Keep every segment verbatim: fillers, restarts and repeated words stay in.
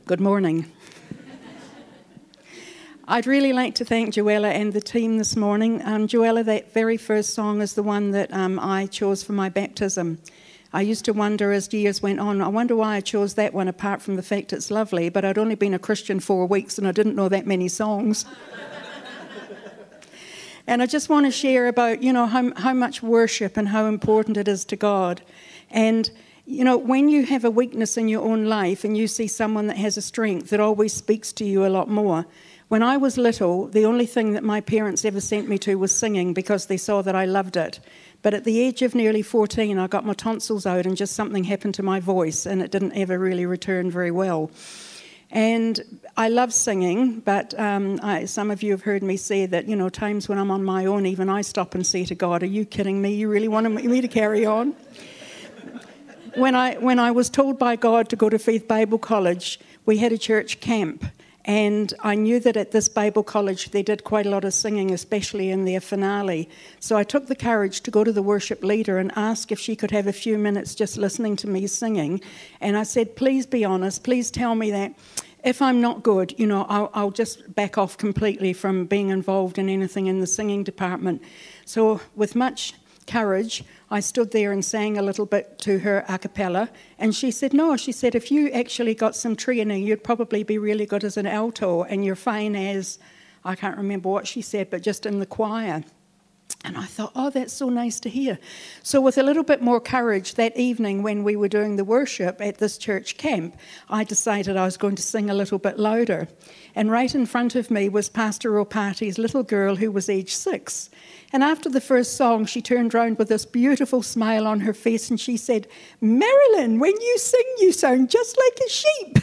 Good morning. I'd really like to thank Joella and the team this morning. Um, Joella, that very first song is the one that um, I chose for my baptism. I used to wonder as years went on, I wonder why I chose that one apart from the fact it's lovely, but I'd only been a Christian four weeks and I didn't know that many songs. And I just want to share about, you know, how, how much worship and how important it is to God. And you know, when you have a weakness in your own life and you see someone that has a strength, it always speaks to you a lot more. When I was little, the only thing that my parents ever sent me to was singing because they saw that I loved it. But at the age of nearly fourteen, I got my tonsils out and just something happened to my voice and it didn't ever really return very well. And I love singing, but um, I, some of you have heard me say that, you know, times when I'm on my own, even I stop and say to God, are you kidding me? You really want me to carry on? When I when I was told by God to go to Faith Bible College, we had a church camp, and I knew that at this Bible college they did quite a lot of singing, especially in their finale. So I took the courage to go to the worship leader and ask if she could have a few minutes just listening to me singing. And I said, please be honest, please tell me that if I'm not good, you know, I'll, I'll just back off completely from being involved in anything in the singing department. So with much courage, I stood there and sang a little bit to her a cappella, and she said, no, she said, if you actually got some training, you'd probably be really good as an alto, and you're fine as, I can't remember what she said, but just in the choir. And I thought, oh, that's so nice to hear. So with a little bit more courage, that evening when we were doing the worship at this church camp, I decided I was going to sing a little bit louder. And right in front of me was Pastor Opati's little girl who was age six. And after the first song, she turned round with this beautiful smile on her face and she said, Marilyn, when you sing, you sound just like a sheep.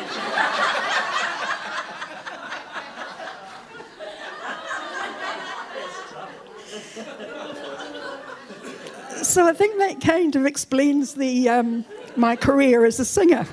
So I think that kind of explains the um, my career as a singer.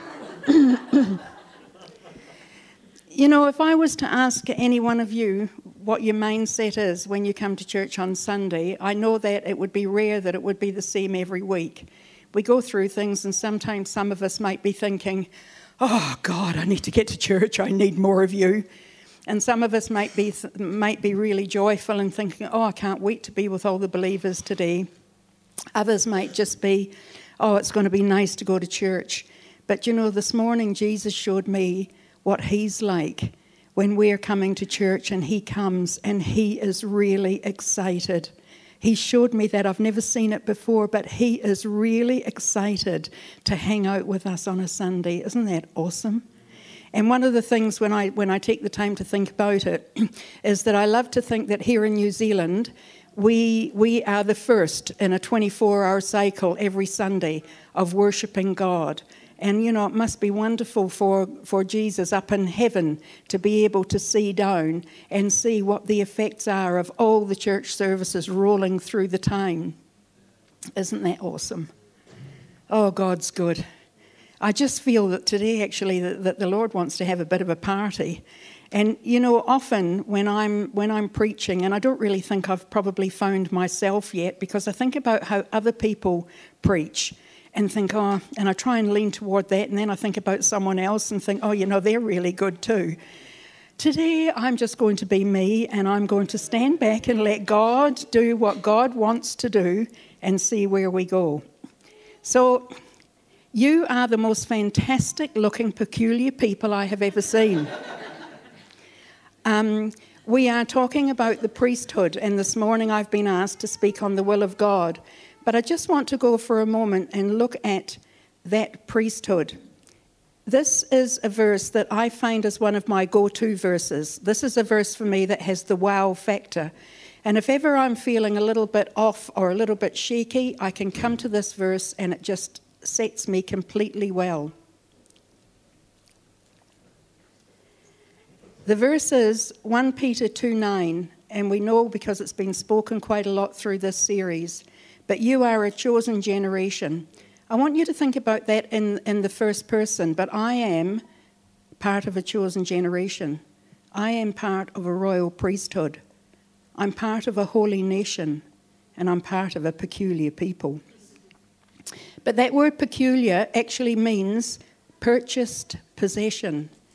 You know, if I was to ask any one of you what your mindset is when you come to church on Sunday, I know that it would be rare that it would be the same every week. We go through things and sometimes some of us might be thinking, oh, God, I need to get to church. I need more of you. And some of us might be might be really joyful and thinking, oh, I can't wait to be with all the believers today. Others might just be, oh, it's going to be nice to go to church. But, you know, this morning Jesus showed me what he's like when we're coming to church and he comes and he is really excited. He showed me that. I've never seen it before, but he is really excited to hang out with us on a Sunday. Isn't that awesome? And one of the things when I when I take the time to think about it is that I love to think that here in New Zealand, we we are the first in a twenty-four hour cycle every Sunday of worshiping God. And, you know, it must be wonderful for, for Jesus up in heaven to be able to see down and see what the effects are of all the church services rolling through the town. Isn't that awesome? Oh, God's good. I just feel that today, actually, that, that the Lord wants to have a bit of a party. And, you know, often when I'm when I'm preaching, and I don't really think I've probably found myself yet, because I think about how other people preach and think, oh, and I try and lean toward that, and then I think about someone else and think, oh, you know, they're really good too. Today, I'm just going to be me, and I'm going to stand back and let God do what God wants to do and see where we go. So, you are the most fantastic-looking, peculiar people I have ever seen. um, we are talking about the priesthood, and this morning I've been asked to speak on the will of God. But I just want to go for a moment and look at that priesthood. This is a verse that I find as one of my go-to verses. This is a verse for me that has the wow factor. And if ever I'm feeling a little bit off or a little bit shaky, I can come to this verse and it just sets me completely well. The verse is First Peter two nine, and we know because it's been spoken quite a lot through this series. But you are a chosen generation. I want you to think about that in, in the first person. But I am part of a chosen generation. I am part of a royal priesthood. I'm part of a holy nation. And I'm part of a peculiar people. But that word peculiar actually means purchased possession.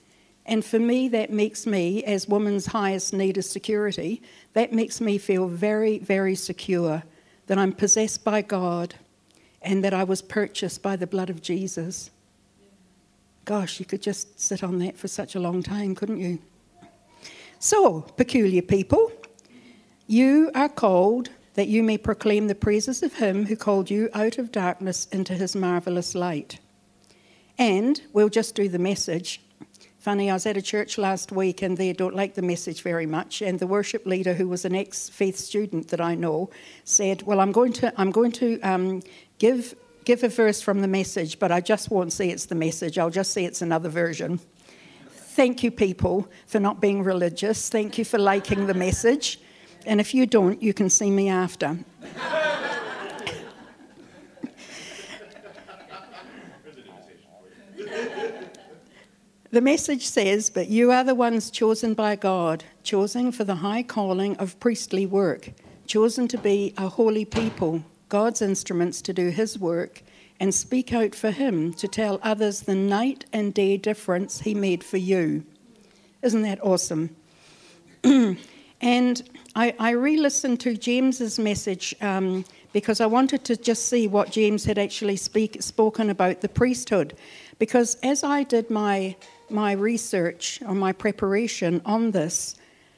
And for me, that makes me, as woman's highest need is security, that makes me feel very, very secure that I'm possessed by God and that I was purchased by the blood of Jesus. Gosh, you could just sit on that for such a long time, couldn't you? So, peculiar people, you are called that you may proclaim the praises of him who called you out of darkness into his marvellous light. And we'll just do the message. Funny, I was at a church last week and they don't like the message very much, and the worship leader, who was an ex-faith student that I know, said, well, I'm going to I'm going to um, give give a verse from the message, but I just won't say it's the message. I'll just say it's another version. Thank you, people, for not being religious. Thank you for liking the message. And if you don't, you can see me after. The message says, but you are the ones chosen by God, chosen for the high calling of priestly work, chosen to be a holy people, God's instruments to do his work and speak out for him, to tell others the night and day difference he made for you. Isn't that awesome? And I, I re-listened to James's message um, because I wanted to just see what James had actually speak, spoken about the priesthood. Because as I did my my research or my preparation on this,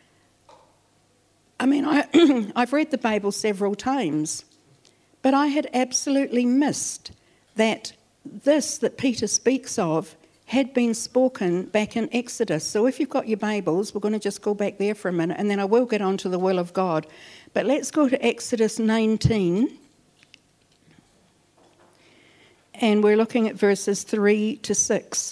I mean, I, I've read the Bible several times, but I had absolutely missed that this that Peter speaks of had been spoken back in Exodus. So if you've got your Bibles, we're going to just go back there for a minute, and then I will get on to the will of God. But let's go to Exodus nineteen. And we're looking at verses three to six.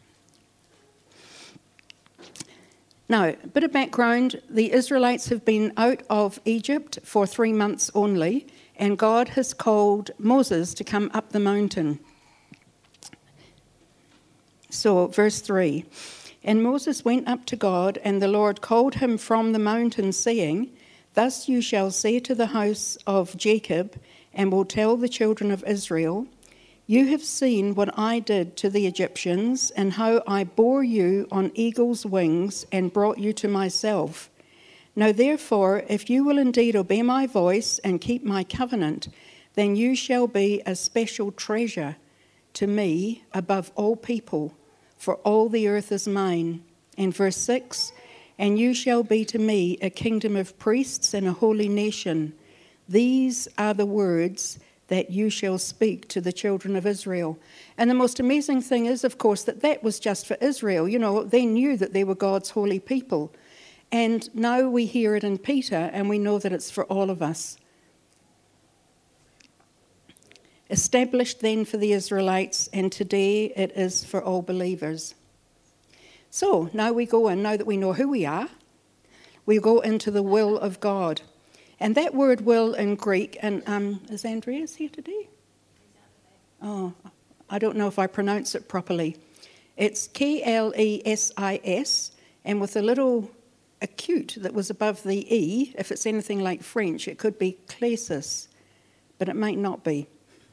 Now, a bit of background. The Israelites have been out of Egypt for three months only, and God has called Moses to come up the mountain. So, verse three. And Moses went up to God, and the Lord called him from the mountain, saying, Thus you shall say to the house of Jacob, and will tell the children of Israel, You have seen what I did to the Egyptians, and how I bore you on eagle's wings and brought you to myself. Now therefore, if you will indeed obey my voice and keep my covenant, then you shall be a special treasure to me above all people, for all the earth is mine. And verse six, And you shall be to me a kingdom of priests and a holy nation. These are the words that you shall speak to the children of Israel. And the most amazing thing is, of course, that that was just for Israel. You know, they knew that they were God's holy people. And now we hear it in Peter, and we know that it's for all of us. Established then for the Israelites, and today it is for all believers. So now we go in, now that we know who we are, we go into the will of God. And that word will in Greek, and um, is Andreas here today? Oh, I don't know if I pronounce it properly. It's K L E S I S, and with a little acute that was above the E, if it's anything like French, it could be klesis, but it might not be.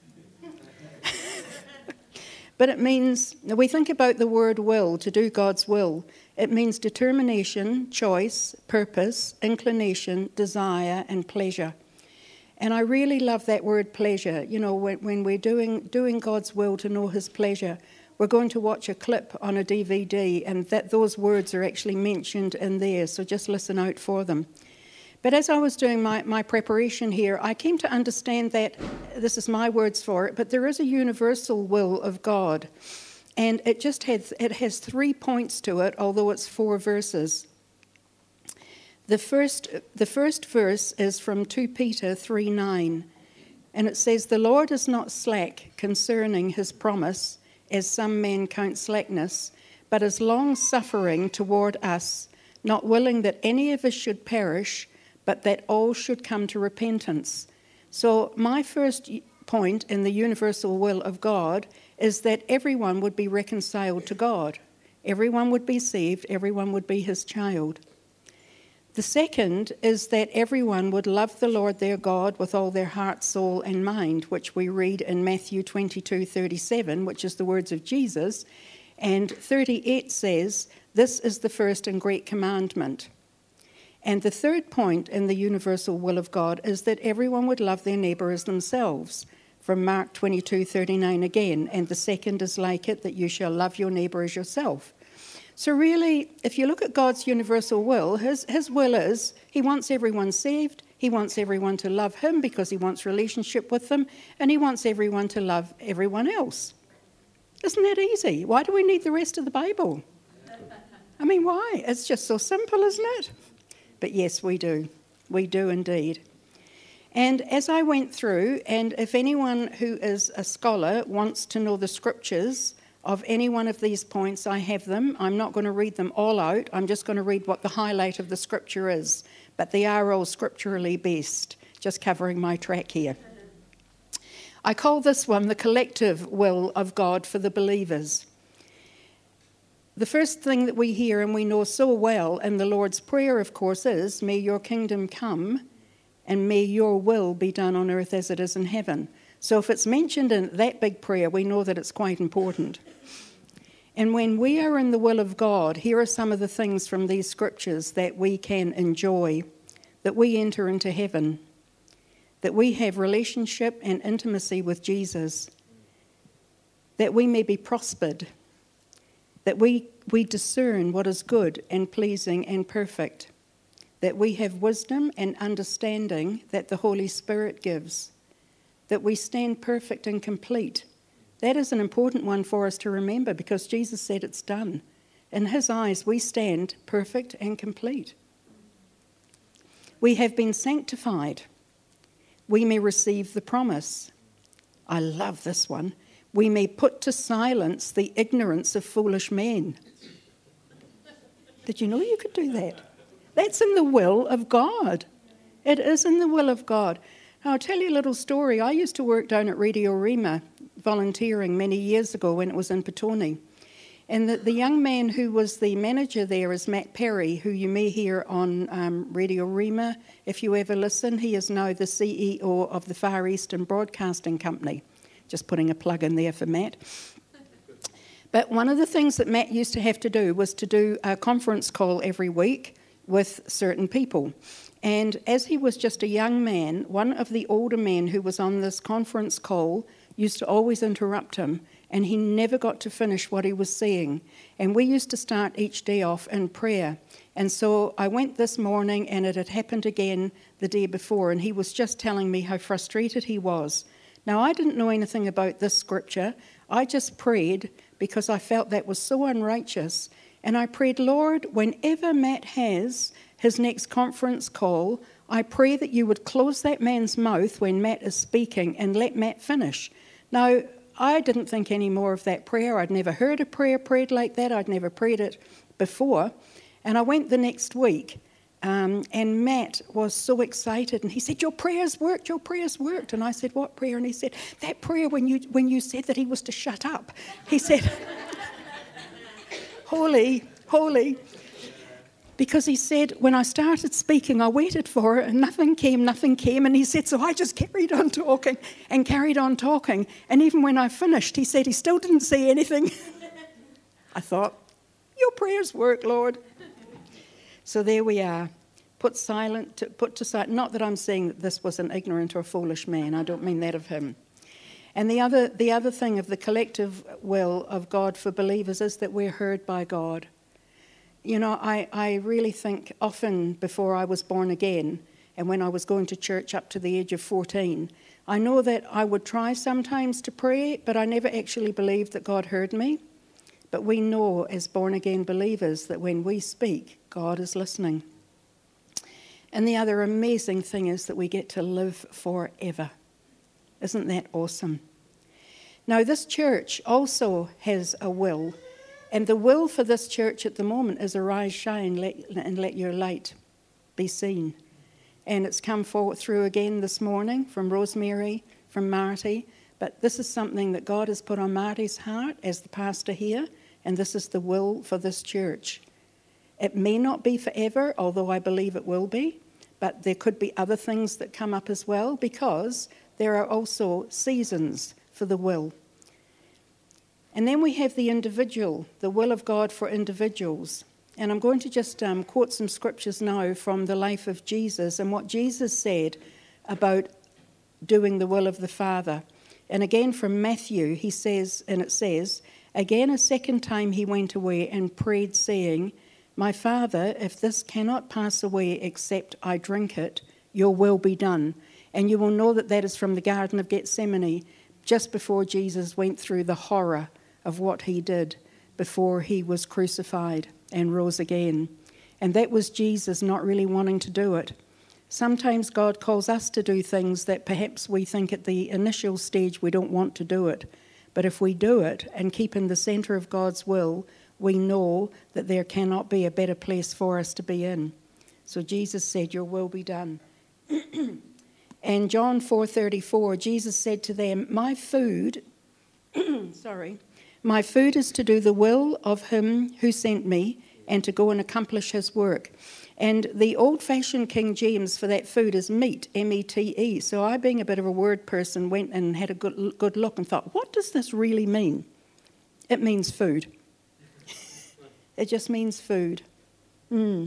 But it means, we think about the word will, to do God's will. It means determination, choice, purpose, inclination, desire, and pleasure. And I really love that word pleasure. You know, when, when we're doing, doing God's will to know his pleasure, we're going to watch a clip on a D V D, and that those words are actually mentioned in there, so just listen out for them. But as I was doing my, my preparation here, I came to understand that, this is my words for it, but there is a universal will of God. And it just has, it has three points to it, although it's four verses. The first, the first verse is from Second Peter three nine. And it says, The Lord is not slack concerning his promise, as some men count slackness, but is long-suffering toward us, not willing that any of us should perish, but that all should come to repentance. So my first point in the universal will of God is that everyone would be reconciled to God. Everyone would be saved. Everyone would be his child. The second is that everyone would love the Lord their God with all their heart, soul, and mind, which we read in Matthew twenty-two thirty-seven, which is the words of Jesus. And thirty-eight says This is the first and great commandment. And the third point in the universal will of God is that everyone would love their neighbour as themselves, from Mark twenty-two thirty-nine again. And the second is like it, that you shall love your neighbour as yourself. So really, if you look at God's universal will, his, his will is he wants everyone saved, he wants everyone to love him because he wants relationship with them, and he wants everyone to love everyone else. Isn't that easy? Why do we need the rest of the Bible? I mean, why? It's just so simple, isn't it? But yes, we do. We do indeed. And as I went through, and if anyone who is a scholar wants to know the scriptures of any one of these points, I have them. I'm not going to read them all out. I'm just going to read what the highlight of the scripture is. But they are all scripturally based, just covering my track here. I call this one the collective will of God for the believers. The first thing that we hear and we know so well in the Lord's Prayer, of course, is, may your kingdom come and may your will be done on earth as it is in heaven. So if it's mentioned in that big prayer, we know that it's quite important. And when we are in the will of God, here are some of the things from these scriptures that we can enjoy, that we enter into heaven, that we have relationship and intimacy with Jesus, that we may be prospered, that we, we discern what is good and pleasing and perfect, that we have wisdom and understanding that the Holy Spirit gives, that we stand perfect and complete. That is an important one for us to remember because Jesus said it's done. In his eyes, we stand perfect and complete. We have been sanctified. We may receive the promise. I love this one. We may put to silence the ignorance of foolish men. Did you know you could do that? That's in the will of God. It is in the will of God. Now, I'll tell you a little story. I used to work down at Radio Rima, volunteering many years ago when it was in Petone. And the, the young man who was the manager there is Matt Perry, who you may hear on um, Radio Rima. If you ever listen, he is now the C E O of the Far Eastern Broadcasting Company. Just putting a plug in there for Matt. But one of the things that Matt used to have to do was to do a conference call every week with certain people. And as he was just a young man, one of the older men who was on this conference call used to always interrupt him, and he never got to finish what he was saying. And we used to start each day off in prayer. And so I went this morning, and it had happened again the day before, and he was just telling me how frustrated he was. Now, I didn't know anything about this scripture. I just prayed because I felt that was so unrighteous. And I prayed, Lord, whenever Matt has his next conference call, I pray that you would close that man's mouth when Matt is speaking and let Matt finish. Now, I didn't think any more of that prayer. I'd never heard a prayer prayed like that. I'd never prayed it before. And I went the next week. Um, and Matt was so excited, and he said, your prayers worked, your prayers worked. And I said, what prayer? And he said, that prayer when you when you said that he was to shut up. He said, holy, holy. Because he said, when I started speaking, I waited for it, and nothing came, nothing came. And he said, so I just carried on talking and carried on talking. And even when I finished, he said he still didn't say anything. I thought, your prayers work, Lord. So there we are, put silent, to, put to silent. Not that I'm saying that this was an ignorant or foolish man. I don't mean that of him. And the other, the other thing of the collective will of God for believers is that we're heard by God. You know, I, I really think often before I was born again, and when I was going to church up to the age of fourteen, I know that I would try sometimes to pray, but I never actually believed that God heard me. But we know as born-again believers that when we speak, God is listening. And the other amazing thing is that we get to live forever. Isn't that awesome? Now, this church also has a will. And the will for this church at the moment is arise, shine, let, and let your light be seen. And it's come forward through again this morning from Rosemary, from Marty. But this is something that God has put on Marty's heart as the pastor here. And this is the will for this church. It may not be forever, although I believe it will be. But there could be other things that come up as well, because there are also seasons for the will. And then we have the individual, the will of God for individuals. And I'm going to just um, quote some scriptures now from the life of Jesus and what Jesus said about doing the will of the Father. And again from Matthew, he says, and it says, "Again a second time he went away and prayed, saying, My Father, if this cannot pass away except I drink it, your will be done." And you will know that that is from the Garden of Gethsemane, just before Jesus went through the horror of what he did before he was crucified and rose again. And that was Jesus not really wanting to do it. Sometimes God calls us to do things that perhaps we think at the initial stage we don't want to do it. But if we do it and keep in the center of God's will, we know that there cannot be a better place for us to be in. So Jesus said, "Your will be done." And John four thirty-four, Jesus said to them, "My food, sorry, my food is to do the will of him who sent me and to go and accomplish his work." And the old-fashioned King James for that food is meat, M E T E. So I, being a bit of a word person, went and had a good, good look and thought, what does this really mean? It means food. It just means food. Mm.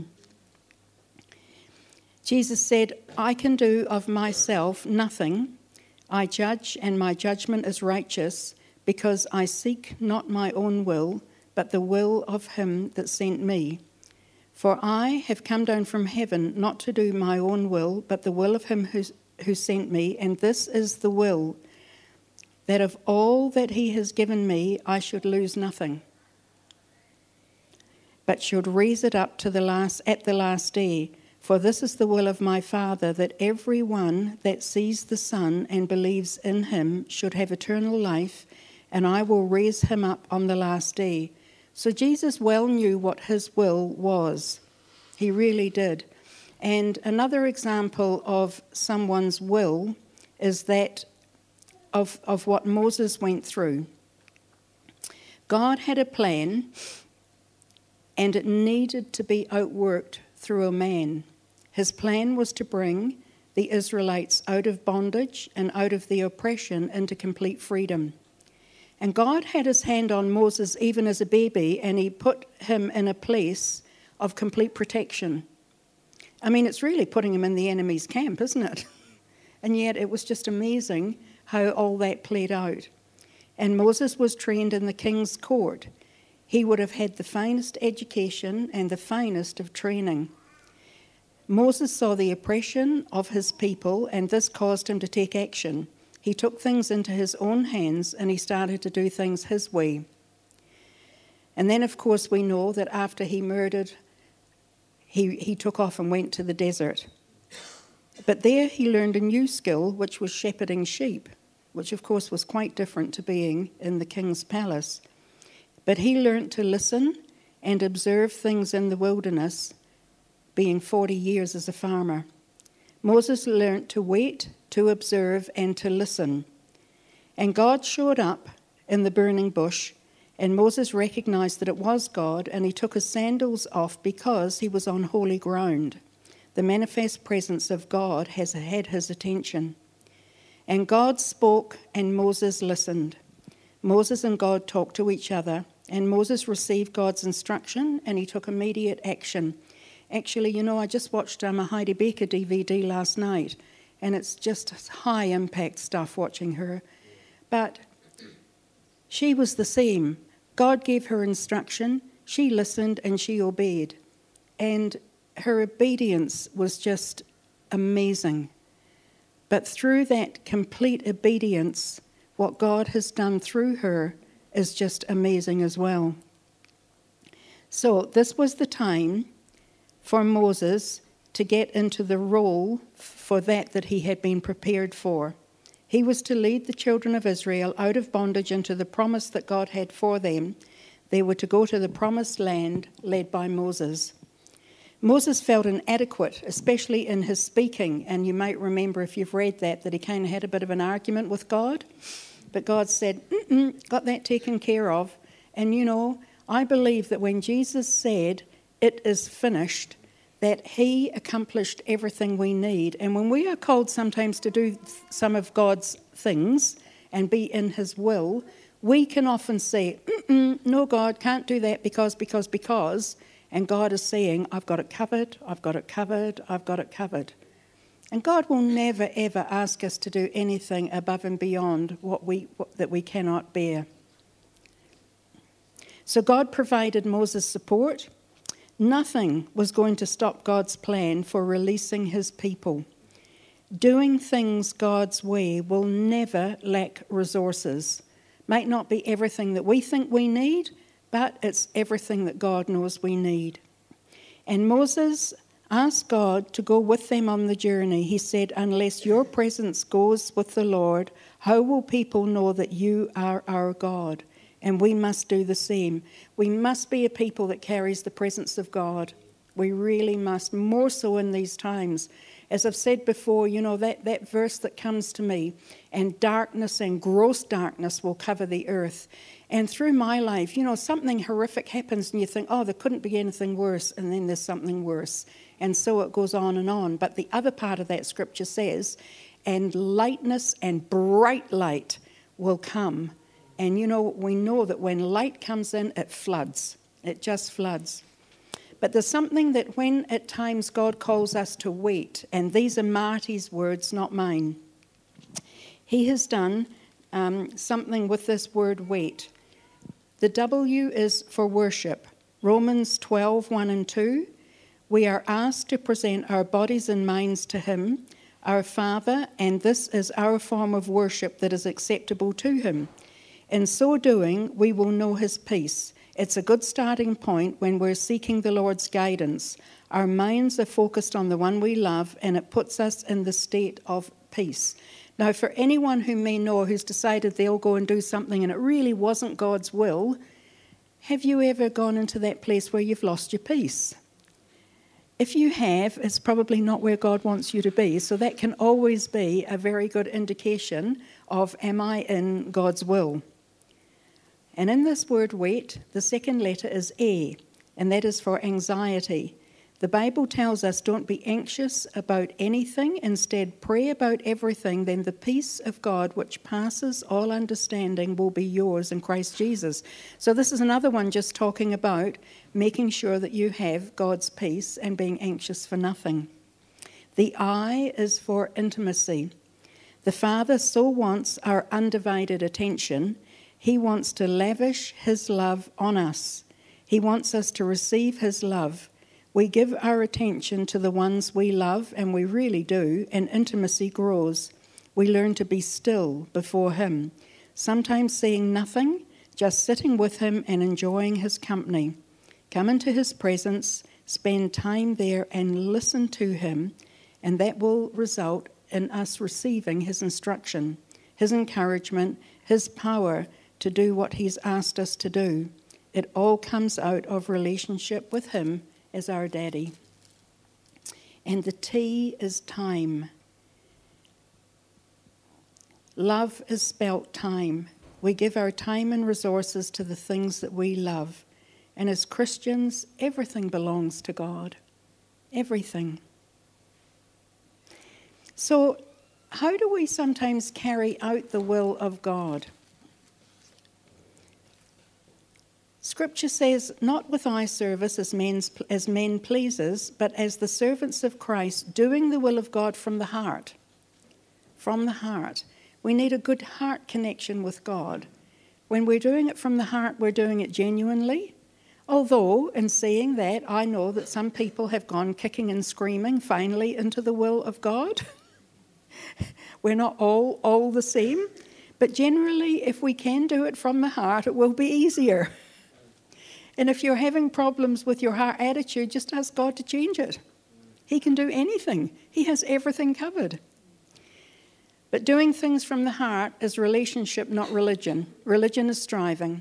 Jesus said, "I can do of myself nothing. I judge, and my judgment is righteous, because I seek not my own will, but the will of him that sent me. For I have come down from heaven not to do my own will, but the will of him who, who sent me. And this is the will, that of all that he has given me I should lose nothing, but should raise it up to the last at the last day. For this is the will of my Father, that every one that sees the Son and believes in him should have eternal life, and I will raise him up on the last day." So Jesus well knew what his will was. He really did. And another example of someone's will is that of, of what Moses went through. God had a plan, and it needed to be outworked through a man. His plan was to bring the Israelites out of bondage and out of the oppression into complete freedom. And God had his hand on Moses even as a baby, and he put him in a place of complete protection. I mean, it's really putting him in the enemy's camp, isn't it? And yet it was just amazing how all that played out. And Moses was trained in the king's court. He would have had the finest education and the finest of training. Moses saw the oppression of his people, and this caused him to take action. He took things into his own hands, and he started to do things his way. And then, of course, we know that after he murdered, he, he took off and went to the desert. But there he learned a new skill, which was shepherding sheep, which, of course, was quite different to being in the king's palace. But he learned to listen and observe things in the wilderness, being forty years as a farmer. Moses learnt to wait, to observe, and to listen. And God showed up in the burning bush, and Moses recognized that it was God, and he took his sandals off because he was on holy ground. The manifest presence of God has had his attention. And God spoke, and Moses listened. Moses and God talked to each other, and Moses received God's instruction, and he took immediate action. Actually, you know, I just watched um, a Heidi Baker D V D last night, and it's just high-impact stuff watching her. But she was the same. God gave her instruction, she listened, and she obeyed. And her obedience was just amazing. But through that complete obedience, what God has done through her is just amazing as well. So this was the time for Moses to get into the role for that that he had been prepared for. He was to lead the children of Israel out of bondage into the promise that God had for them. They were to go to the promised land led by Moses. Moses felt inadequate, especially in his speaking, and you might remember if you've read that, that he kind of had a bit of an argument with God. But God said, Mm-mm, got that taken care of. And you know, I believe that when Jesus said, "It is finished," that he accomplished everything we need. And when we are called sometimes to do some of God's things and be in his will, We can often say, Mm-mm, no, God, can't do that because, because, because. And God is saying, I've got it covered, I've got it covered, I've got it covered. And God will never, ever ask us to do anything above and beyond what we what, that we cannot bear. So God provided Moses support. Nothing was going to stop God's plan for releasing his people. Doing things God's way will never lack resources. Might not be everything that we think we need, but it's everything that God knows we need. And Moses asked God to go with them on the journey. He said, unless your presence goes with the Lord, how will people know that you are our God? And we must do the same. We must be a people that carries the presence of God. We really must, more so in these times. As I've said before, you know, that, that verse that comes to me, and darkness and gross darkness will cover the earth. And through my life, you know, something horrific happens and you think, oh, there couldn't be anything worse, and then there's something worse. And so it goes on and on. But the other part of that scripture says, and lightness and bright light will come. And, you know, we know that when light comes in, it floods. It just floods. But there's something that when at times God calls us to wait, and these are Marty's words, not mine. He has done um, something with this word wait. The W is for worship. Romans twelve, one and two. We are asked to present our bodies and minds to him, our Father, and this is our form of worship that is acceptable to him. In so doing, we will know his peace. It's a good starting point when we're seeking the Lord's guidance. Our minds are focused on the one we love, and it puts us in the state of peace. Now, for anyone who may know who's decided they'll go and do something and it really wasn't God's will, have you ever gone into that place where you've lost your peace? If you have, it's probably not where God wants you to be. So that can always be a very good indication of, am I in God's will? And in this word wait, the second letter is A, and that is for anxiety. The Bible tells us don't be anxious about anything. Instead, pray about everything. Then the peace of God, which passes all understanding, will be yours in Christ Jesus. So this is another one just talking about making sure that you have God's peace and being anxious for nothing. The I is for intimacy. The Father so wants our undivided attention. He wants to lavish his love on us. He wants us to receive his love. We give our attention to the ones we love, and we really do, and intimacy grows. We learn to be still before him, sometimes saying nothing, just sitting with him and enjoying his company. Come into his presence, spend time there, and listen to him, and that will result in us receiving his instruction, his encouragement, his power to do what he's asked us to do. It all comes out of relationship with him as our daddy. And the T is time. Love is spelt time. We give our time and resources to the things that we love. And as Christians, everything belongs to God. Everything. So, how do we sometimes carry out the will of God? Scripture says, not with eye service as, men's, as men pleasers, but as the servants of Christ, doing the will of God from the heart. From the heart. We need a good heart connection with God. When we're doing it from the heart, we're doing it genuinely. Although, in saying that, I know that some people have gone kicking and screaming finally into the will of God. We're not all, all the same. But generally, if we can do it from the heart, it will be easier. And if you're having problems with your heart attitude, just ask God to change it. He can do anything. He has everything covered. But doing things from the heart is relationship, not religion. Religion is striving.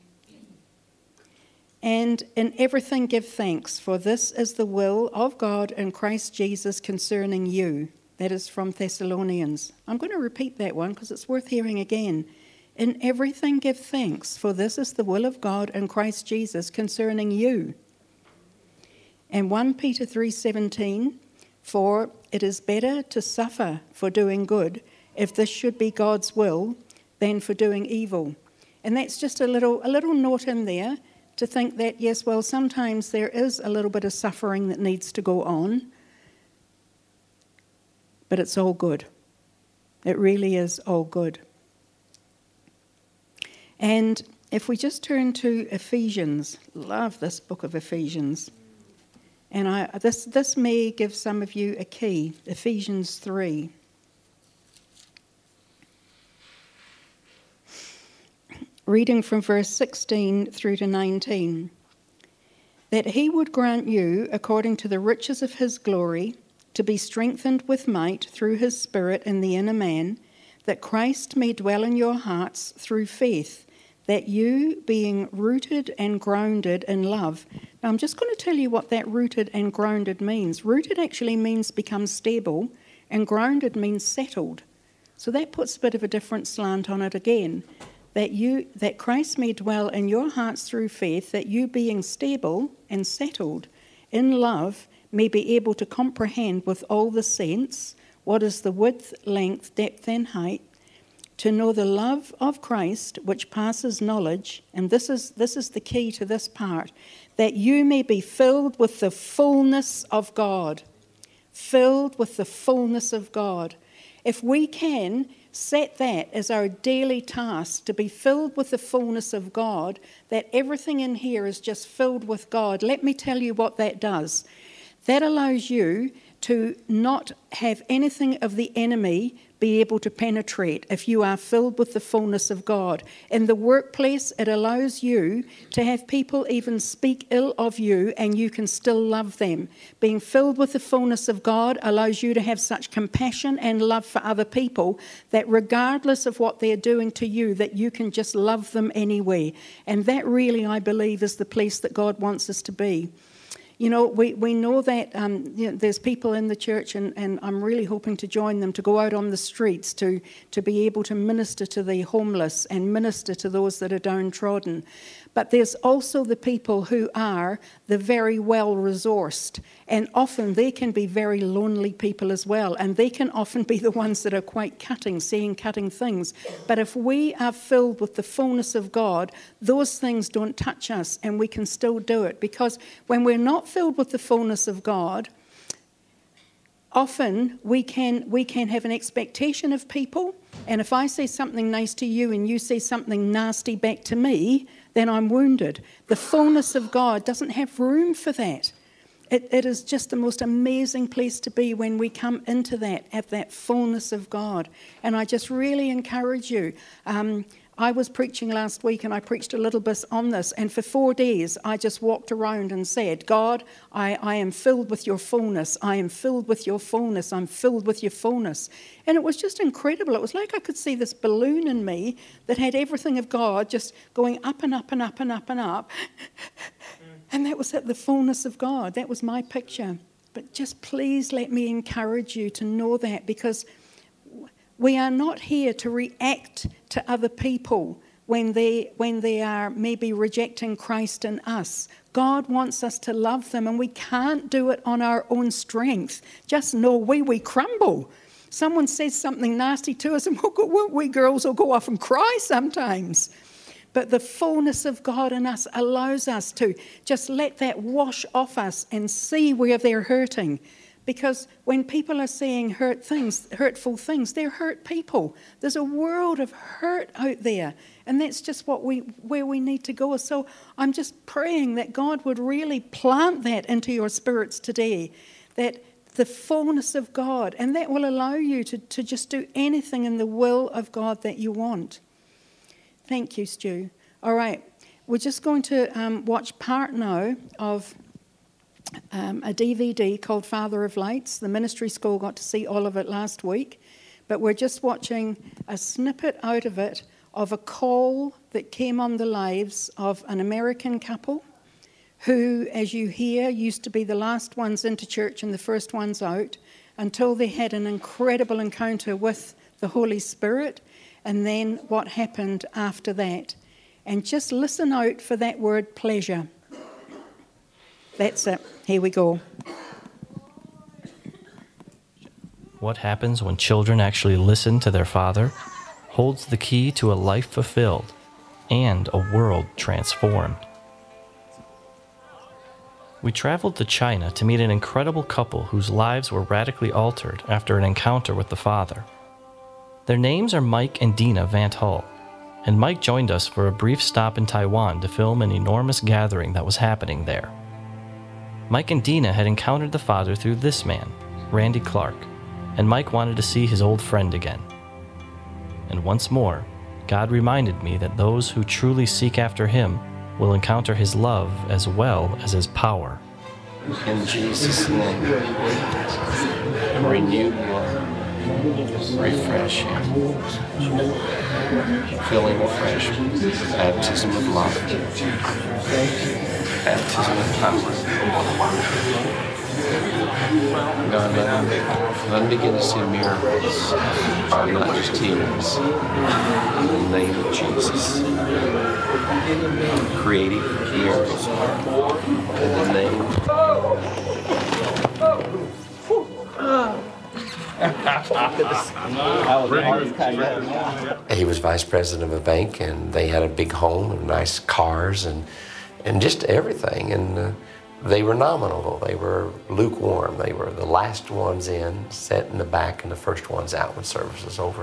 And in everything give thanks, for this is the will of God in Christ Jesus concerning you. That is from Thessalonians. I'm going to repeat that one because it's worth hearing again. In everything give thanks, for this is the will of God in Christ Jesus concerning you. And First Peter three seventeen, for it is better to suffer for doing good, if this should be God's will, than for doing evil. And that's just a little a little note in there to think that, yes, well, sometimes there is a little bit of suffering that needs to go on, but it's all good. It really is all good. And if we just turn to Ephesians, love this book of Ephesians. And I, this, this may give some of you a key, Ephesians three. Reading from verse sixteen through to nineteen. That he would grant you, according to the riches of his glory, to be strengthened with might through his Spirit in the inner man, that Christ may dwell in your hearts through faith, that you, being rooted and grounded in love. Now, I'm just going to tell you what that rooted and grounded means. Rooted actually means become stable, and grounded means settled. So that puts a bit of a different slant on it again. That you, that Christ may dwell in your hearts through faith, that you, being stable and settled in love, may be able to comprehend with all the saints what is the width, length, depth, and height, to know the love of Christ, which passes knowledge, and this is this is the key to this part, that you may be filled with the fullness of God. Filled with the fullness of God. If we can set that as our daily task, to be filled with the fullness of God, that everything in here is just filled with God, let me tell you what that does. That allows you to not have anything of the enemy be able to penetrate if you are filled with the fullness of God. In the workplace, it allows you to have people even speak ill of you and you can still love them. Being filled with the fullness of God allows you to have such compassion and love for other people that regardless of what they're doing to you, that you can just love them anyway. And that really, I believe, is the place that God wants us to be. You know, we, we know that um, you know, there's people in the church, and, and I'm really hoping to join them, to go out on the streets, to, to be able to minister to the homeless and minister to those that are downtrodden. But there's also the people who are the very well-resourced, and often they can be very lonely people as well, and they can often be the ones that are quite cutting, saying cutting things. But if we are filled with the fullness of God, those things don't touch us, and we can still do it. Because when we're not filled with the fullness of God, often we can we can have an expectation of people, and if I say something nice to you and you say something nasty back to me, then I'm wounded. The fullness of God doesn't have room for that. It, it is just the most amazing place to be when we come into that, at that fullness of God. And I just really encourage you. Um, I was preaching last week and I preached a little bit on this, and for four days I just walked around and said, God, I, I am filled with your fullness. I am filled with your fullness. I'm filled with your fullness. And it was just incredible. It was like I could see this balloon in me that had everything of God just going up and up and up and up and up. And that was at the fullness of God. That was my picture. But just please let me encourage you to know that, because we are not here to react to other people when they when they are maybe rejecting Christ in us. God wants us to love them, and we can't do it on our own strength. Just know we we crumble. Someone says something nasty to us, and we'll go, we girls will go off and cry sometimes. But the fullness of God in us allows us to just let that wash off us and see where they're hurting. Because when people are saying hurt things, hurtful things, they're hurt people. There's a world of hurt out there, and that's just what we where we need to go. So I'm just praying that God would really plant that into your spirits today, that the fullness of God, and that will allow you to, to just do anything in the will of God that you want. Thank you, Stu. All right, we're just going to um, watch part now of Um, a D V D called Father of Lights. The ministry school got to see all of it last week, but we're just watching a snippet out of it of a call that came on the lives of an American couple who, as you hear, used to be the last ones into church and the first ones out, until they had an incredible encounter with the Holy Spirit, and then what happened after that. And just listen out for that word pleasure. That's it. Here we go. What happens when children actually listen to their father holds the key to a life fulfilled. and a world transformed. We traveled to China to meet an incredible couple whose lives were radically altered after an encounter with the Father. Their names are Mike and Dina Van't Hull, and Mike joined us for a brief stop in Taiwan to film an enormous gathering that was happening there. Mike and Dina had encountered the Father through this man, Randy Clark, and Mike wanted to see his old friend again. And once more, God reminded me that those who truly seek after Him will encounter His love as well as His power. In Jesus' name, renew your, refresh him, filling afresh, baptism of love, baptism of power. God, let him, let him begin to see miracles, are not just healings. In the name of Jesus. Creative miracles in the name He was vice president of a bank, and they had a big home and nice cars and and just everything. And uh, they were nominal. They were lukewarm. They were the last ones in, sat in the back, and the first ones out when service was over.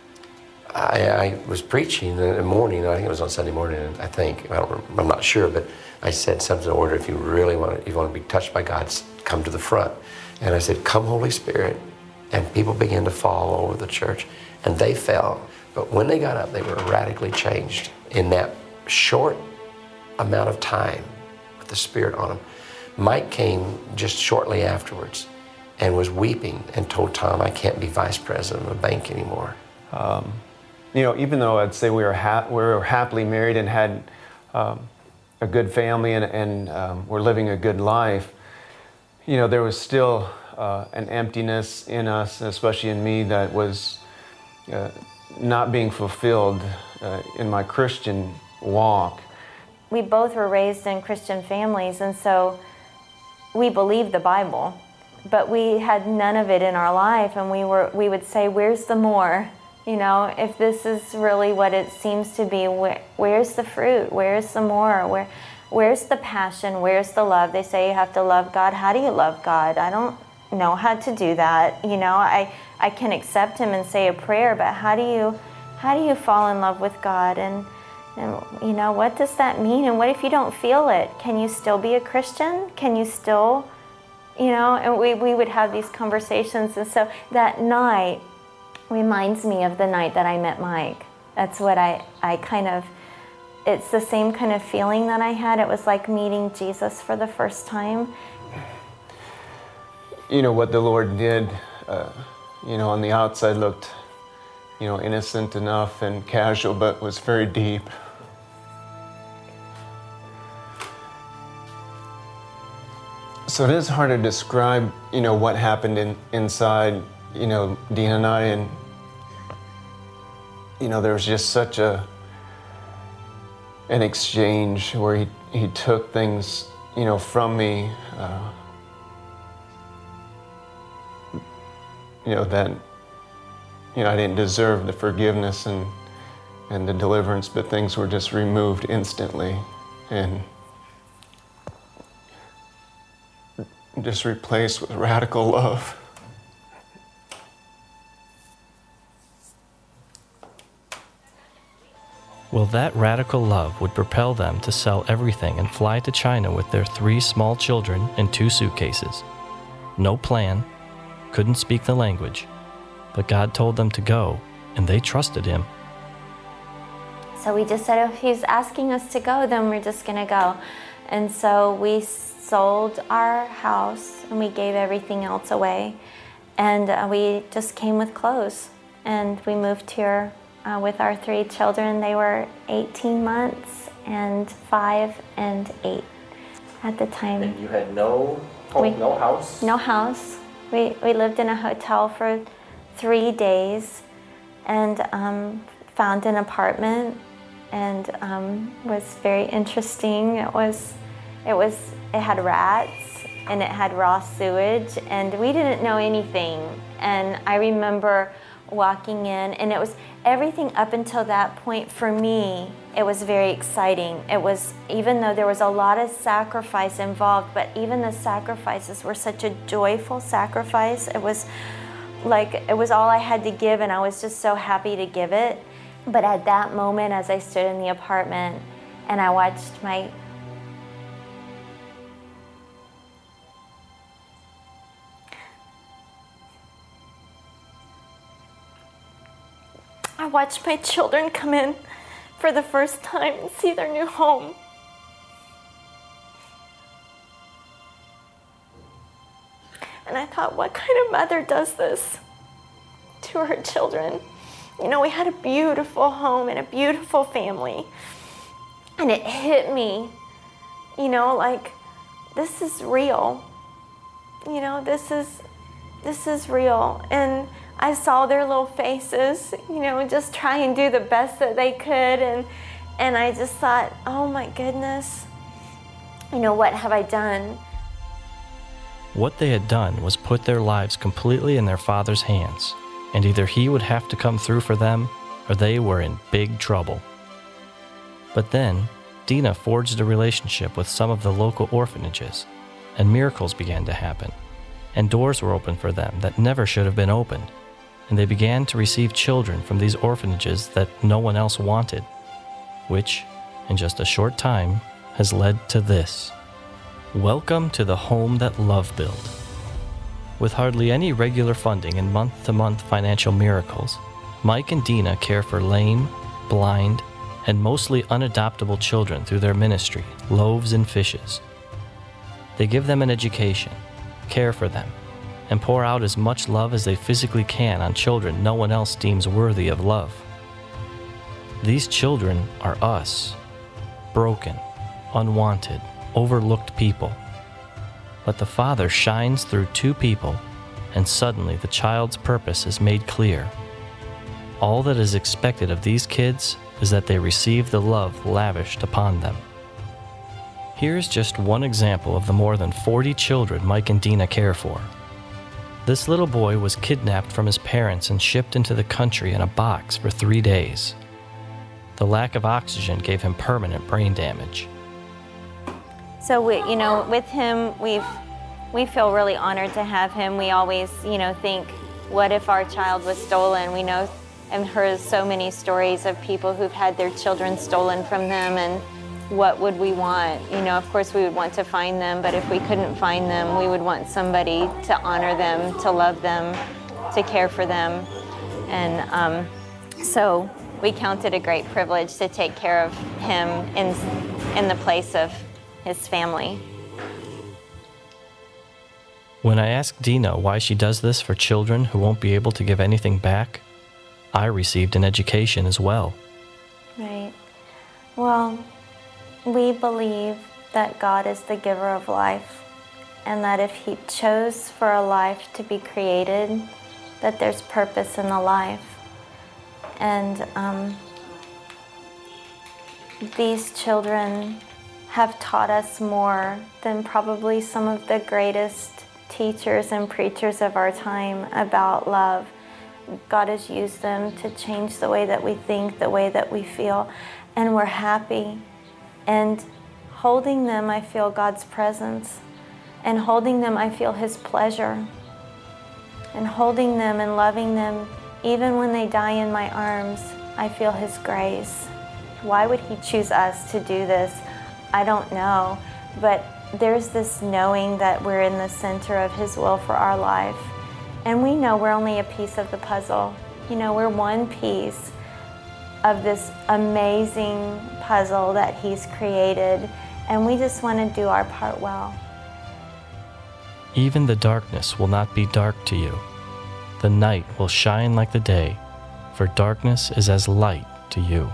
I, I was preaching in the morning. I think it was on Sunday morning. I think I don't, I'm not sure, but I said something in order. If you really want to, you want to be touched by God, come to the front. And I said, "Come, Holy Spirit." And people began to fall all over the church, and they fell. But when they got up, they were radically changed in that short amount of time with the Spirit on them. Mike came just shortly afterwards and was weeping and told Tom, "I can't be vice president of a bank anymore." Um, you know, even though I'd say we were, ha- we were happily married and had um, a good family and, and um, were living a good life, you know, there was still uh, an emptiness in us, especially in me, that was uh, not being fulfilled uh, in my Christian walk. We both were raised in Christian families, and so we believed the Bible, but we had none of it in our life, and we were we would say, "Where's the more? You know, if this is really what it seems to be, where, where's the fruit? Where's the more? Where, where's the passion? Where's the love?" They say you have to love God. How do you love God? I don't know how to do that. You know, I I can accept Him and say a prayer, but how do you how do you fall in love with God? And and you know, what does that mean? And what if you don't feel it? Can you still be a Christian? Can you still, you know? And we we would have these conversations. And so that night reminds me of the night that I met Mike. That's what I, I kind of, it's the same kind of feeling that I had. It was like meeting Jesus for the first time. You know, what the Lord did, uh, you know, on the outside looked, you know, innocent enough and casual, but was very deep. So it is hard to describe, you know, what happened in, inside, you know, Dina and I, and, you know, there was just such a, an exchange where he, he took things, you know, from me, uh, you know, that, you know, I didn't deserve the forgiveness and, and the deliverance, but things were just removed instantly and just replaced with radical love. Well, that radical love would propel them to sell everything and fly to China with their three small children and two suitcases. No plan, couldn't speak the language, but God told them to go, and they trusted Him. So we just said, if He's asking us to go, then we're just going to go. And so we sold our house, and we gave everything else away. And uh, we just came with clothes, and we moved here Uh, with our three children. They were eighteen months and five and eight at the time. And you had no home, We- no house? No house. We, we lived in a hotel for three days and um, found an apartment, and um, was very interesting. It was, it was, it had rats and it had raw sewage, and we didn't know anything. And I remember walking in, and it was everything up until that point for me it was very exciting. It was, even though there was a lot of sacrifice involved, but even the sacrifices were such a joyful sacrifice. It was like, it was all I had to give, and I was just so happy to give it. But at that moment, as I stood in the apartment and I watched my I watched my children come in for the first time and see their new home. And I thought, what kind of mother does this to her children? You know, we had a beautiful home and a beautiful family. And it hit me, you know, like, this is real. You know, this is, this is real. And I saw their little faces, you know, just try and do the best that they could. And, and I just thought, oh my goodness, you know, what have I done? What they had done was put their lives completely in their father's hands, and either he would have to come through for them, or they were in big trouble. But then, Dina forged a relationship with some of the local orphanages, and miracles began to happen, and doors were opened for them that never should have been opened, and they began to receive children from these orphanages that no one else wanted, which, in just a short time, has led to this. Welcome to the home that love built. With hardly any regular funding and month-to-month financial miracles, Mike and Dina care for lame, blind, and mostly unadoptable children through their ministry, Loaves and Fishes. They give them an education, care for them, and pour out as much love as they physically can on children no one else deems worthy of love. These children are us, broken, unwanted, overlooked people. But the Father shines through two people, and suddenly the child's purpose is made clear. All that is expected of these kids is that they receive the love lavished upon them. Here's just one example of the more than forty children Mike and Dina care for. This little boy was kidnapped from his parents and shipped into the country in a box for three days. The lack of oxygen gave him permanent brain damage. So, we, you know, with him, we've, we feel really honored to have him. We always, you know, think, what if our child was stolen? We know and heard so many stories of people who've had their children stolen from them, and what would we want? You know, of course we would want to find them, but if we couldn't find them, we would want somebody to honor them, to love them, to care for them. And um, so we count it a great privilege to take care of him in, in the place of his family. When I asked Dina why she does this for children who won't be able to give anything back, I received an education as well. Right. Well, we believe that God is the giver of life, and that if He chose for a life to be created, that there's purpose in the life. And um, these children have taught us more than probably some of the greatest teachers and preachers of our time about love. God has used them to change the way that we think, the way that we feel, and we're happy. And holding them, I feel God's presence. And holding them, I feel His pleasure. And holding them and loving them, even when they die in my arms, I feel His grace. Why would He choose us to do this? I don't know, but there's this knowing that we're in the center of His will for our life. And we know we're only a piece of the puzzle. You know, we're one piece of this amazing puzzle that He's created, and we just want to do our part well. Even the darkness will not be dark to you. The night will shine like the day, for darkness is as light to you.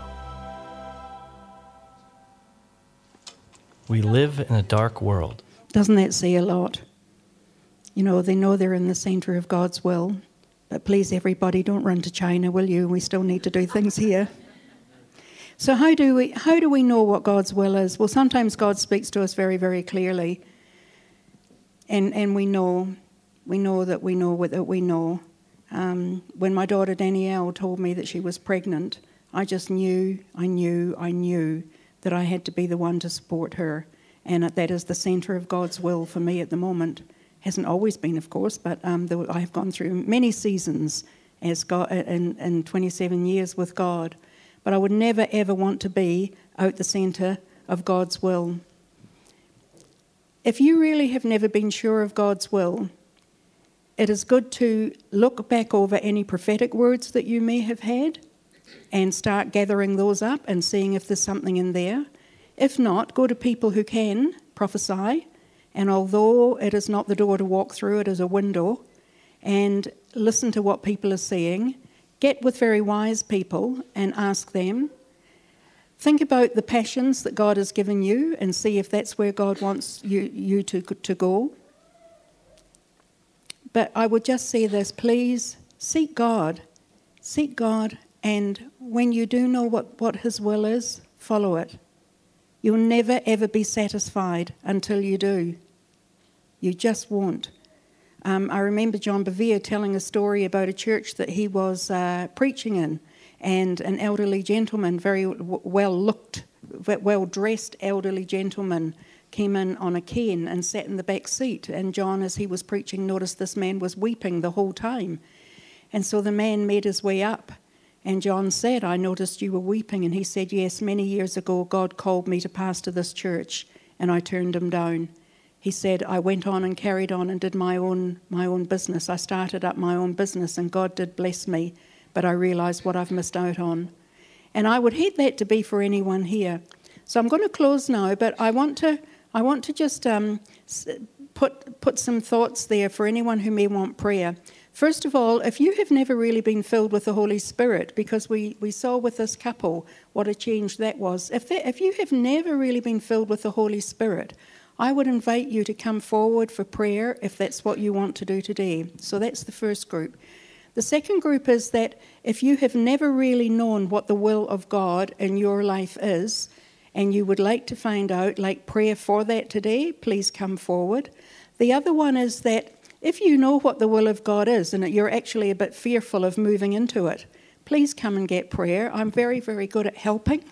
We live in a dark world. Doesn't that say a lot? You know, they know they're in the center of God's will, but please, everybody, don't run to China, will you? We still need to do things here. So how do we how do we know what God's will is? Well, sometimes God speaks to us very, very clearly, and and we know, we know that we know that we know. Um, when my daughter Danielle told me that she was pregnant, I just knew, I knew, I knew that I had to be the one to support her. And that is the centre of God's will for me at the moment. Hasn't always been, of course, but um, the, I have gone through many seasons as God in, in twenty-seven years with God. But I would never, ever want to be out the centre of God's will. If you really have never been sure of God's will, it is good to look back over any prophetic words that you may have had and start gathering those up and seeing if there's something in there. If not, go to people who can prophesy, and although it is not the door to walk through, it is a window, and listen to what people are saying. Get with very wise people and ask them. Think about the passions that God has given you and see if that's where God wants you, you to, to go. But I would just say this, please seek God. Seek God, and when you do know what, what His will is, follow it. You'll never, ever be satisfied until you do. You just won't. Um, I remember John Bevere telling a story about a church that he was uh, preaching in, and an elderly gentleman, very w- well-looked, well-dressed elderly gentleman, came in on a cane and sat in the back seat. And John, as he was preaching, noticed this man was weeping the whole time. And so the man made his way up. And John said, I noticed you were weeping. And he said, yes, many years ago, God called me to pastor this church, and I turned him down. He said, I went on and carried on and did my own my own business. I started up my own business, and God did bless me, but I realised what I've missed out on. And I would hate that to be for anyone here. So I'm going to close now, but I want to I want to just um, put put some thoughts there for anyone who may want prayer. First of all, if you have never really been filled with the Holy Spirit, because we, we saw with this couple what a change that was. If that, if you have never really been filled with the Holy Spirit, I would invite you to come forward for prayer if that's what you want to do today. So that's the first group. The second group is that if you have never really known what the will of God in your life is, and you would like to find out, like prayer for that today, please come forward. The other one is that if you know what the will of God is and that you're actually a bit fearful of moving into it, please come and get prayer. I'm very, very good at helping.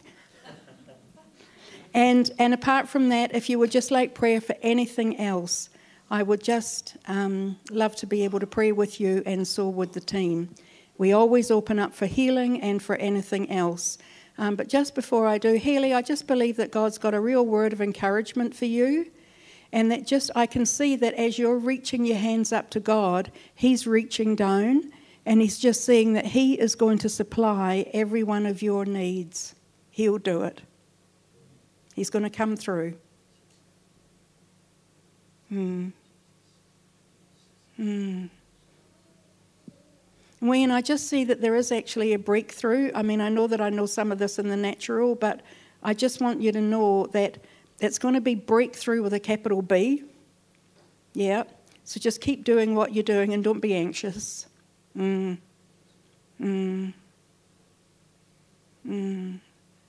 And and apart from that, if you would just like prayer for anything else, I would just um, love to be able to pray with you, and so would the team. We always open up for healing and for anything else. Um, but just before I do, Haley, I just believe that God's got a real word of encouragement for you. And that just, I can see that as you're reaching your hands up to God, He's reaching down, and He's just saying that He is going to supply every one of your needs. He'll do it. He's going to come through. Hmm. Hmm. Wayne, I just see that there is actually a breakthrough. I mean, I know that I know some of this in the natural, but I just want you to know that it's going to be breakthrough with a capital B. Yeah. So just keep doing what you're doing and don't be anxious. Mm. Mm. Mm.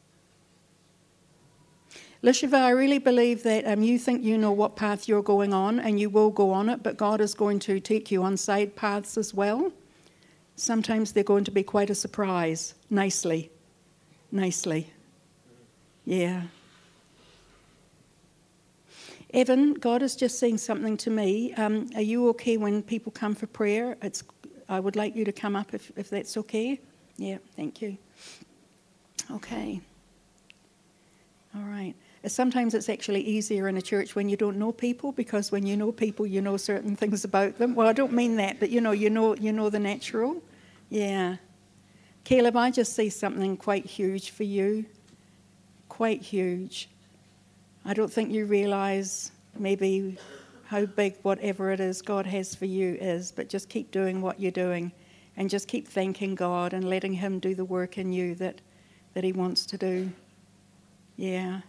Lishava, I really believe that um, you think you know what path you're going on, and you will go on it, but God is going to take you on side paths as well. Sometimes they're going to be quite a surprise. Nicely. Nicely. Yeah. Evan, God is just saying something to me. Um, are you okay when people come for prayer? It's, I would like you to come up if, if that's okay. Yeah, thank you. Okay. All right. Sometimes it's actually easier in a church when you don't know people, because when you know people, you know certain things about them. Well, I don't mean that, but you know, you know, you know the natural. Yeah. Caleb, I just see something quite huge for you. Quite huge. I don't think you realise maybe how big whatever it is God has for you is, but just keep doing what you're doing, and just keep thanking God and letting Him do the work in you that, that He wants to do. Yeah.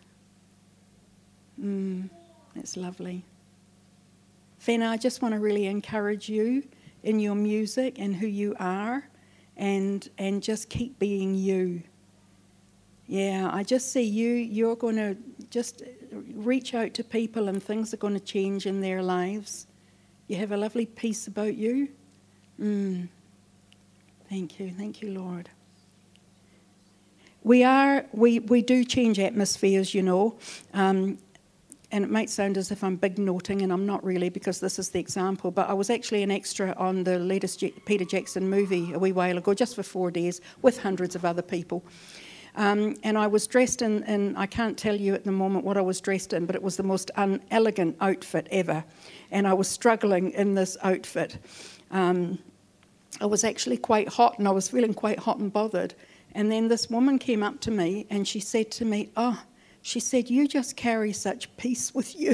Mm, that's lovely. Fena, I just want to really encourage you in your music and who you are, and and just keep being you. Yeah, I just see you, you're going to just reach out to people, and things are going to change in their lives. You have a lovely peace about you. Mm. Thank you. Thank you, Lord. we are, we, we do change atmospheres, you know. Um, and it might sound as if I'm big noting, and I'm not really, because this is the example, but I was actually an extra on the latest J- Peter Jackson movie a wee while ago, just for four days, with hundreds of other people. Um, and I was dressed in, in, I can't tell you at the moment what I was dressed in, but it was the most unelegant outfit ever. And I was struggling in this outfit. Um, I was actually quite hot, and I was feeling quite hot and bothered. And then this woman came up to me, and she said to me, oh, she said, you just carry such peace with you.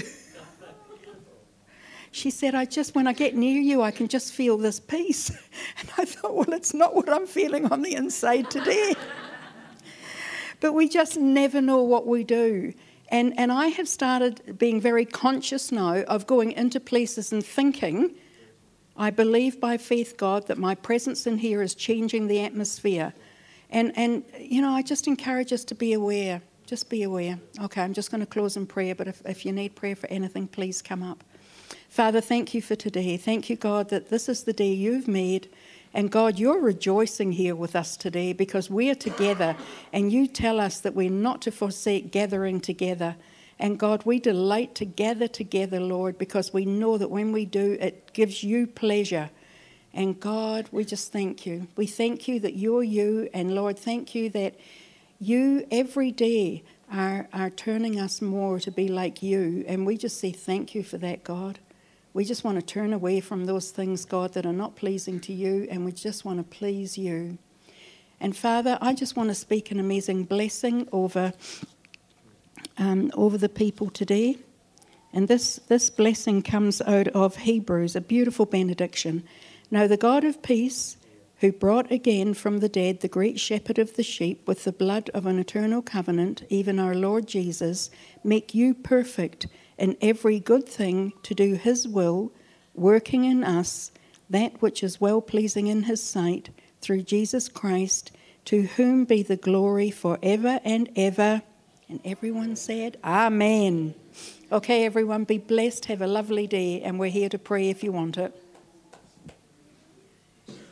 She said, I just, when I get near you, I can just feel this peace. And I thought, well, it's not what I'm feeling on the inside today. But we just never know what we do. And, and I have started being very conscious now of going into places and thinking, I believe by faith, God, that my presence in here is changing the atmosphere. And, and you know, I just encourage us to be aware. Just be aware. Okay, I'm just going to close in prayer, but if, if you need prayer for anything, please come up. Father, thank you for today. Thank you, God, that this is the day you've made. And God, you're rejoicing here with us today because we are together, and you tell us that we're not to forsake gathering together. And God, we delight to gather together, Lord, because we know that when we do, it gives you pleasure. And God, we just thank you. We thank you that you're you. And Lord, thank you that you every day are, are turning us more to be like you. And we just say thank you for that, God. We just want to turn away from those things, God, that are not pleasing to you, and we just want to please you. And Father, I just want to speak an amazing blessing over, um, over the people today. And this, this blessing comes out of Hebrews, a beautiful benediction. Now the God of peace, who brought again from the dead the great shepherd of the sheep with the blood of an eternal covenant, even our Lord Jesus, make you perfect in every good thing to do his will, working in us that which is well-pleasing in his sight, through Jesus Christ, to whom be the glory forever and ever. And everyone said, Amen. Okay, everyone, be blessed, have a lovely day, and we're here to pray if you want it.